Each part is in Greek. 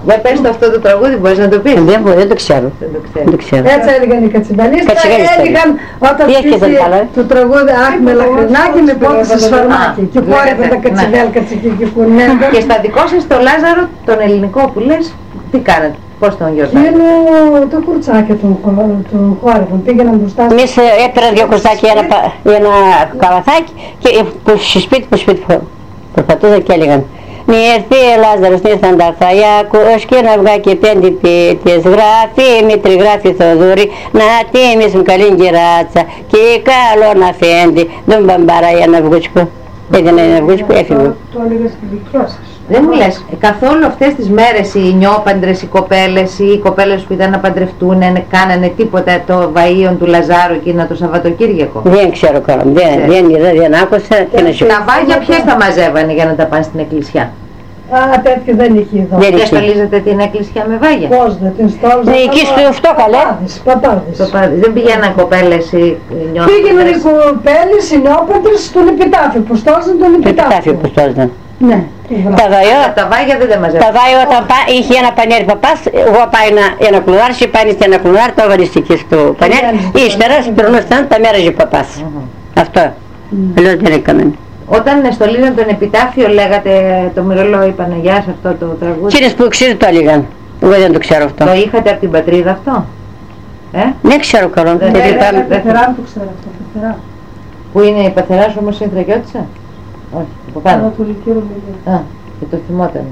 Για πες το αυτό το τραγούδι, μπορείς να το πεις? Δεν το ξέρω. Έτσι έλεγαν οι κατσιμπανίστες, έλεγαν όταν στήσει το τραγούδι «Αχ με λαχρινάκι με πότε σε σφαρμάκι» και πόρευε τα κατσιμπέλκα και κουνέντα. Και στα δικό σας το Λάζαρο, τον ελληνικό που λες, τι κάνατε, πώς τον γιορτάζετε? Εκείνο το κουρτσάκι του χόρευαν, πήγαιναν μπροστά. Εμείς έπαιραν δύο κουρτσάκια, ένα καλαθάκι και σπίτι προσπαθούσαν και έλεγαν «Μη έρθει Λάζαρος, ήρθαν τα φαγιά, και να βγά και 5 πίτες, γράφει Μήτρη, γράφει Θοδωρή, να τίμησουν καλήν κυράτσα και καλό να φένει, δεν μπαμπαράει ένα αυγούτσικο». Έδινε ένα αυγούτσικο, έφυγε. Το έλεγα στην δικιά σας. Δεν μου λες, καθόλου αυτές τις μέρες οι νιόπαντρες, οι κοπέλες ή οι κοπέλες που ήταν να παντρευτούν, κάνανε τίποτα το βαΐον του Λαζάρου εκείνο το Σαββατοκύριακο? Δεν ξέρω καλά, δεν είδα, δεν άκουσα. Τα βάγια ποιες τα μαζεύανε για να τα πάνε στην εκκλησιά? Τέτοιο δεν είχε εδώ. Δεν στολίζατε την εκκλησιά με βάγια? Πώς δεν την στόλιζα? Εκεί στο αυτό καλέ. Παπάδες. Δεν πήγαιναν κοπέλες ή νιόπαντρες? Πήγαιναν οι κοπέλες, οι νιόπαντρες στον επιτάφιο, που στόλιζαν τον επιτάφιο. Που στόλιζαν. Ναι. Τα βάγια δεν τα μαζεύανε. Τα βάγια όταν είχε ένα πανέρι παπάς, εγώ πάει ένα κλουνάρι, και πάει σε ένα κλουνάρι, το έβαλες εκεί στο πανέρι, ύστερα περνούσαν τα μέρες ο παπάς. Αυτό. Αλλιώς δεν έκαναν. Όταν στολίζαν τον επιτάφιο λέγατε το μυρολόι Παναγιάς αυτό το τραγούδι? Κύριες που ξέρετε το έλεγαν. Εγώ δεν το ξέρω αυτό. Το είχατε από την πατρίδα αυτό? Δεν ξέρω καλό. Πεθερά το ξέρω αυτό. Που είναι η πεθεράς όμως είναι Θρακιώτισσα? Όχι, από πάνω. Ανατολική Ρωμανία. Και το θυμόταν.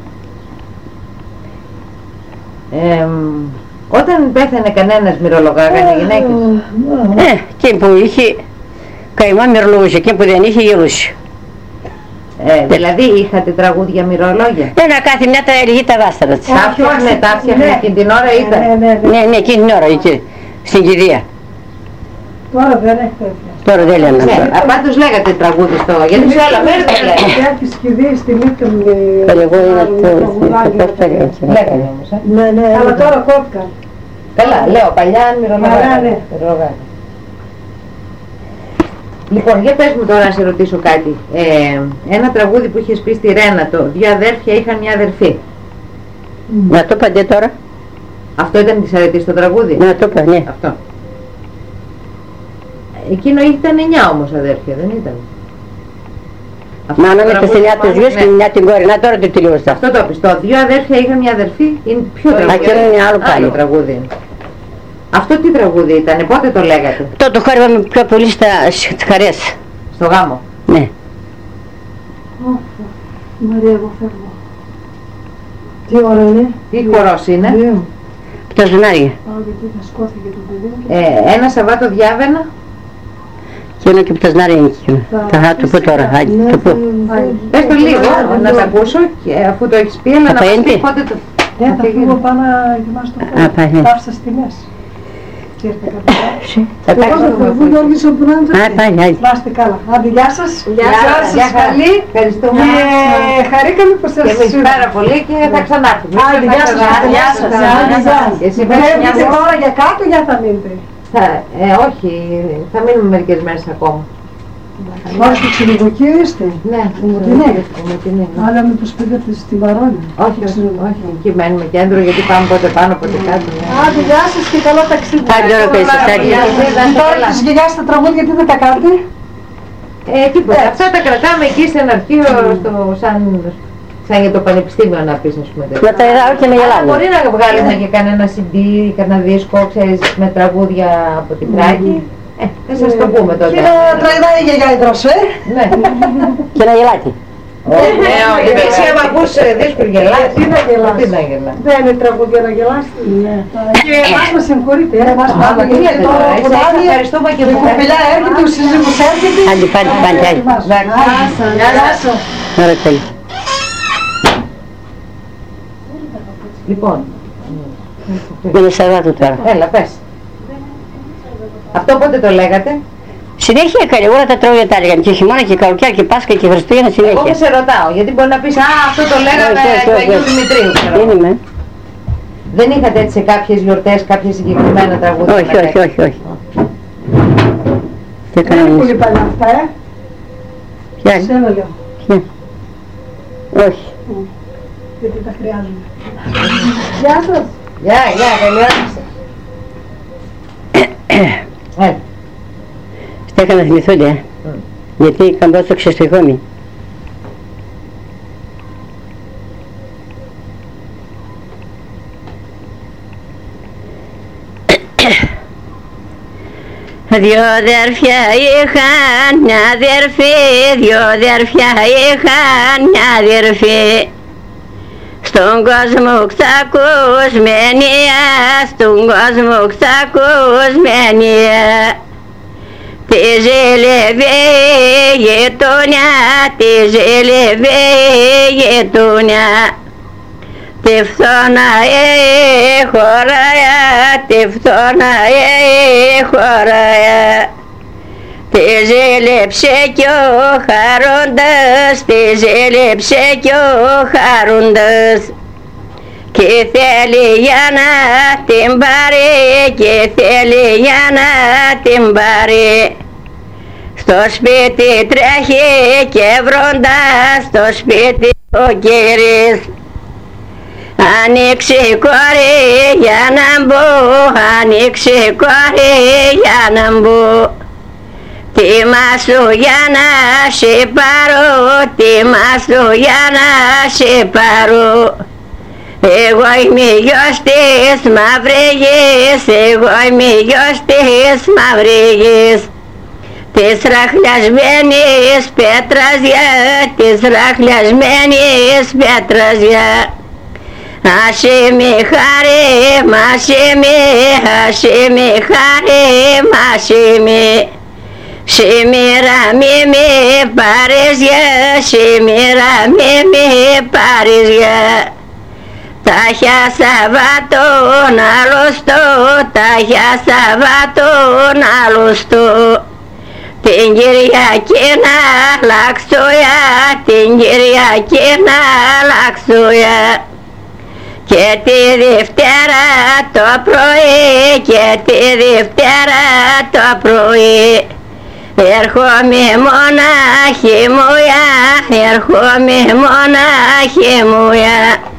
Όταν πέθανε κανένας μυρολογάγανε γυναίκες? Εκεί που είχε καημά μυρολογούσε, εκεί που δεν είχε γελούσε. Δηλαδή είχατε τραγούδια μυρολόγια? Κάθε μια τα έλεγε τα βάσταρα της. Τα φτιάχνε εκείνη την ώρα είχα? Ναι, εκείνη την ώρα εκεί, στην κηδεία. Τώρα δεν έχει τέτοια. Τώρα δεν λένε αυτό. Πάντως λέγατε τραγούδι στο, γιατί σε άλλα μέρη δεν λέγατε. Έχει σκηδί στη Λύκκα με... Εγώ είναι το λέγανε όμως. Ναι, αλλά τώρα κόπηκαν. Καλά, λέω παλιά μυρολογάγανε. Λοιπόν, για πες μου τώρα να σε ρωτήσω κάτι. Ένα τραγούδι που είχες πει στη Ρένα, το «Δύο αδέρφια είχαν μια αδερφή». Να το παντέ τώρα. Αυτό ήταν της αρετής το τραγούδι? Να το παντέ, ναι. Αυτό. Εκείνο ήταν 9 όμως αδέρφια, δεν ήταν? Μάνα με τα σενιά τους γιους και μια την κόρη. Να τώρα το τελειώσα. Αυτό το πιστό. Δύο αδέρφια είχαν μια αδερφή. Είναι πιο τραγούδι. Εκείνο είναι άλλο τραγούδι. Αυτό τι τραγούδι ήταν, πότε το λέγατε? Το χόρευαμε πιο πολύ στις χαρές. Στο γάμο? Ναι. Μαρία, εγώ φεύγω. Τι ώρα είναι? Τι χορός είναι? Τα ζουνάρια. Γιατί θα σκόθηκε το παιδί. Ένα Σαββάτο διάβαινα. Και ένα και που τα ζουνάρια είναι εκείνο. Θα το πω τώρα, το πω. Πες το λίγο, να τα ακούσω, αφού το έχεις πει, αλλά να μας πει πότε το... Θα φύγω πάνω να ετοιμάσω το χώρο. Πάψα στη μέση. Εγώ θα φεύγω, Γιώργης ο Μπράντζος. Να είστε καλά. Άντε, γεια σας. Γεια σας, καλή. Ευχαριστούμε. Και χαρήκαμε που σας... Και εμείς πάρα πολύ και θα ξανάρθουμε. Άντε, γεια σας. Γεια σας. Βλέπετε τώρα για κάτω, για θα μείνετε? Όχι, θα μείνουμε μερικές μέρες ακόμα. Μόνο στο ξενοδοχείο είστε? Ναι, Μουτινέ. Άρα μήπως πήγατε στη Βαρόνια? Όχι, εκεί μένουμε κέντρο γιατί πάμε πότε πάνω πότε κάτω. Άντε, γεια σας και καλό ταξίδι. Τώρα τις γιαγιάς τα τραγούδια τι δεν τα κάνετε? Τίποτα, αυτά τα κρατάμε εκεί σε ένα αρχείο σαν για το πανεπιστήμιο να πεις, ας πούμε. Να τα είδα και να γελάνε. Μπορεί να βγάλουμε και κανένα CD, κανένα δίσκο, ξέρεις, με τραγούδια από την Τράκη. Θα σας το πούμε τότε. Και να τραγουδάει η γιαγιά η Δροσέ. Ναι. Και να γελάτε. Εσύ άμα ακούς δίσκο γελάς. Τι να γελάς? Δεν είναι τραγούδια να γελάς. Και εμάς μας συγχωρείτε. Ευχαριστούμε και η κοπελιά έρχεται, ο σύζυγος έρχεται. Άντε, πάλι. Γεια σας. Ωραία, τέλει. Λοιπόν. Είναι Σαββάτο τώρα. Έλα, πες. Αυτό πότε το λέγατε? Συνέχεια έκανε, όλα τα τραγούδια τα έλεγαν. Και χειμώνα και καλοκαίρι και Πάσχα και Χριστούγεννα συνέχεια. Εγώ σε ρωτάω, γιατί μπορεί να πεις, αυτό το λέγαμε του Αγίου Δημητρίου. Δεν είμαι. Δεν είχατε έτσι σε κάποιες γιορτές, κάποια συγκεκριμένα τραγούδια? Όχι. Δεν είναι πολύ παλιά αυτά, Ποια? Σένα λέω. Όχι. Γιατί τα χρειάζομαι. Γεια σας. Γεια, τελειώνησε. Στέκα να θυμηθούνται, γιατί καμπόσο ξεστοιχόμει. Δυο αδέρφια είχαν μια αδέρφη, δυο αδέρφια είχαν μια αδέρφη. Στον κόσμο ξακουσμένια, στον κόσμο ξακουσμένια. Τη ζήλευε η γειτονιά, τη ζήλευε η γειτονιά. Τη φθόνα η χωρая, τη φθόνα η χωρая. Τη ζήλεψε κι ο χαρούντας, τη ζήλεψε κι ο χαρούντας. Κι θέλει για να την πάρει, κι θέλει για να την πάρει. Στο σπίτι τρέχει και βροντας, στο σπίτι ο κύρις. Ανοίξει κόρη για να μπω, ανοίξει κόρη για να μπω. Τιμάσου για να σε πάρω, τιμάσου για να σε πάρω. Εγώ είμαι γιος της Μαυρίγης, εγώ είμαι γιος της Μαυρίγης. Της ραχλιασμένης πέτρας-για, της ραχλιασμένης πέτρας-για. Άσε με χάρη, μάσε με, άσε με χάρη, μάσε με. Σήμερα μη με πάρεις για, σήμερα μη με πάρεις για. Τάχια Σαββάτων άλλωστο, τάχια Σαββάτων άλλωστο. Την Κυριακή να αλλάξοια, την Κυριακή να αλλάξοια. Και τη Δευτέρα το πρωί, και τη Δευτέρα το πρωί. Έρχομαι μονάχη μουια, έρχομαι μονάχη μουια.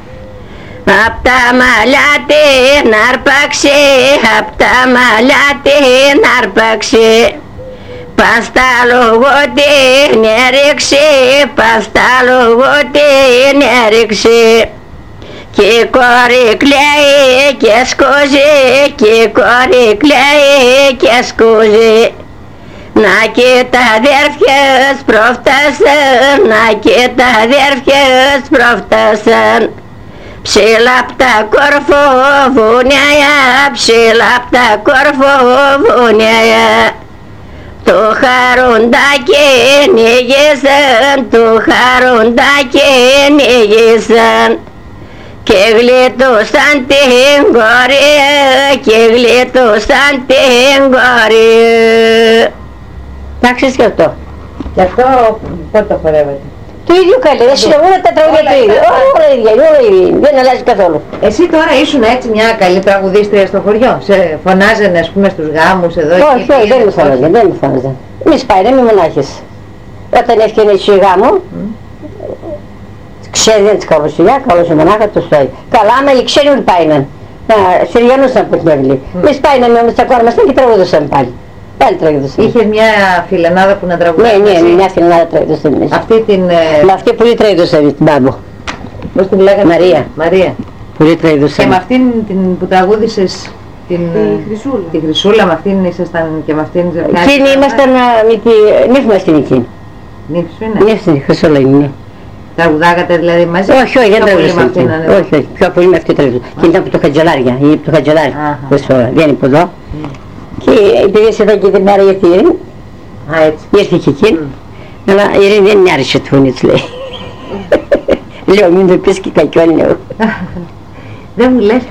Απ' τα μαλλιά την άρπαξε, απ' τα μαλλιά την άρπαξε. Πας στα λόγω την έριξε, πας στα λόγω την έριξε. Κι η κόρη κλαίει και σκούζει, κι η κόρη κλαίει και σκούζει. Να και τα αδέρφιες προφτάσαν, να και τα αδέρφιες προφτάσαν. Ψηλά απ' τα κορφοβούνια, ψηλά απ' τα κορφοβούνια. Το χαρουντάκι νίγησαν, το χαρουντάκι νίγησαν. Και γλιτώσαν την κόρη, και γλιτώσαν την κόρη. Εντάξει και αυτό. Και αυτό πότε το χορεύετε? Το ίδιο καλή, δεν είναι όλα τα τραγούδια το ίδιο. Όλα ίδια, όλα ίδια, δεν αλλάζει καθόλου. Εσύ τώρα ήσουν έτσι μια καλή τραγουδίστρια στο χωριό? Σε φωνάζανε ας πούμε στους γάμους εδώ? Όχι, όχι, δεν μου φωνάζανε, δεν μου φωνάζανε. Εμείς πάει, είμαι μονάχες. Όταν έφτιανε έτσι γάμο, ξέρει δεν της καλοσουλιά, καλός μονάχα το στόι. Καλά, άμα οι ξέροι όλοι πάιναν. Να συριανούσαν από την αυλή. Εμείς πάιναμε όμως τα κόρμα μας και τραγουδούσαν πάλι. Πάλι τραγουδούσαν. Είχε μια φιλενάδα που να τραγουδούσε? Ναι, μια φιλενάδα τραγουδούσαν εμείς. Αυτή την... Με αυτή πολύ τραγουδούσαμε την Μπάμπο. Πώς την λέγανε? Μαρία. Μαρία. Πολύ τραγουδούσαμε. Και με αυτήν την που τραγούδησες τη Χρυσούλα. Τη Χρυσούλα, με αυτήν ήσασταν και με αυτήν... Εκείνη ήμασταν νύφη μας την εκείνη. Νύφη σου είναι? Νύφη την Χρυσούλα είναι. Τραγουδάγατε δηλαδή μαζί? Όχι, όχι, δεν τραγουδούσαμε. Όχι, όχι, πιο πολύ με αυτή τραγουδούσαμε. Και ήταν από το Χατζελάρια, είναι από το Χατζελάρι. Βγαίνει από εδώ. Και επειδή εδώ και την μέρα ήρθε η Ειρήνη, ήρθε και εκείνη, αλλά η Ειρήνη δεν άρεσε το φωνή της, λέει. Λέω, μην το πεις και κακιόν, λέω. Δεν μου λες,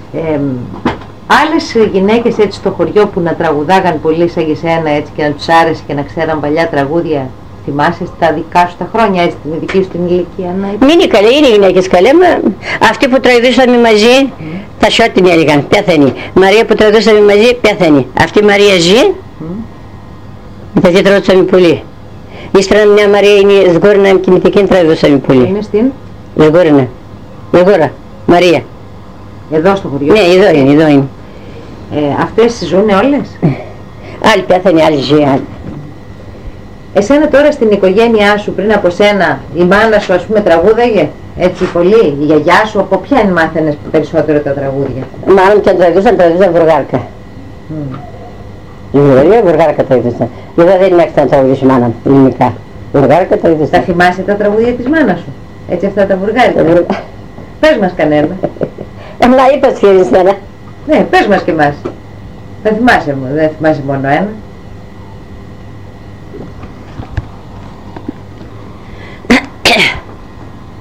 άλλες γυναίκες έτσι στο χωριό που να τραγουδάγαν πολύ σαν και σένα έτσι και να τους άρεσε και να ξέραν παλιά τραγούδια, θυμάσαι τα δικά σου τα χρόνια, έτσι την δική σου την ηλικία? Μην είναι καλή, είναι οι γυναίκες καλές, αυτοί που τραγουδούσαμε μαζί, τα σιώ την έλεγαν, πέθανε. Μαρία που τραγουδούσαμε μαζί, πέθανε. Αυτή η Μαρία ζει, με τα δύο τραγουδούσαμε πολύ. Ύστερα μια Μαρία είναι Σγόρινα και με την τραγουδούσαμε πολύ. Είναι στην? Σγόρινα. Μαρία. Εδώ στο χωριό. Ναι, εδώ είναι. Αυτές ζουνε όλες? Άλλη πέθανε, άλλη ζει, άλλη. Εσένα τώρα στην οικογένειά σου πριν από σένα η μάνα σου ας πούμε τραγούδαγε έτσι πολύ, η γιαγιά σου, από ποιαν μάθαινες περισσότερο τα τραγούδια? Μάλλον και τραγουδούσαν βουργάρκα. Η βουργάρκα τραγουδούσαν. Εδώ δεν μέχρι να τραγουδήσει η μάνα μου, ελληνικά. Βουργάρκα τραγουδούσαν. Τα θυμάσαι τα τραγούδια της μάνας σου? Έτσι αυτά τα βουργάρικα. Πες μας κανένα. Να είπες και εσένα. Ναι, πες μας και εμάς. Δεν θυμάσαι μόνο ένα.